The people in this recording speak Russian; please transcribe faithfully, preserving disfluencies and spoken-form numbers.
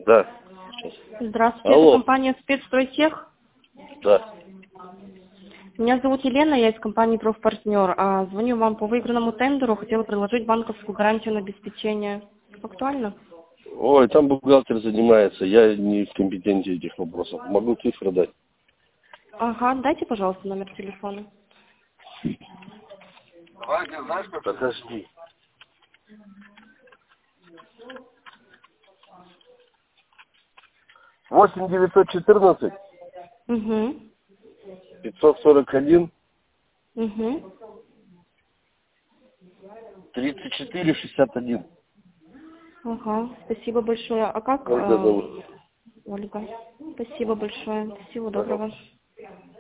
Да. Сейчас. Здравствуйте, Алло. это компания «Спецстройтех». Да. Меня зовут Елена, я из компании «Профпартнер». А, звоню вам по выигранному тендеру, хотела предложить банковскую гарантию на обеспечение. Актуально? Ой, там бухгалтер занимается, я не в компетенции этих вопросов. Могу цифры дать. Ага, дайте, пожалуйста, номер телефона. Подожди. восемь девятьсот четырнадцать Угу. пятьсот сорок один Угу. тридцать четыре шестьдесят один. Ага, спасибо большое. А как? Ольга э, зовут. Ольга. Спасибо большое. Всего Ага. доброго.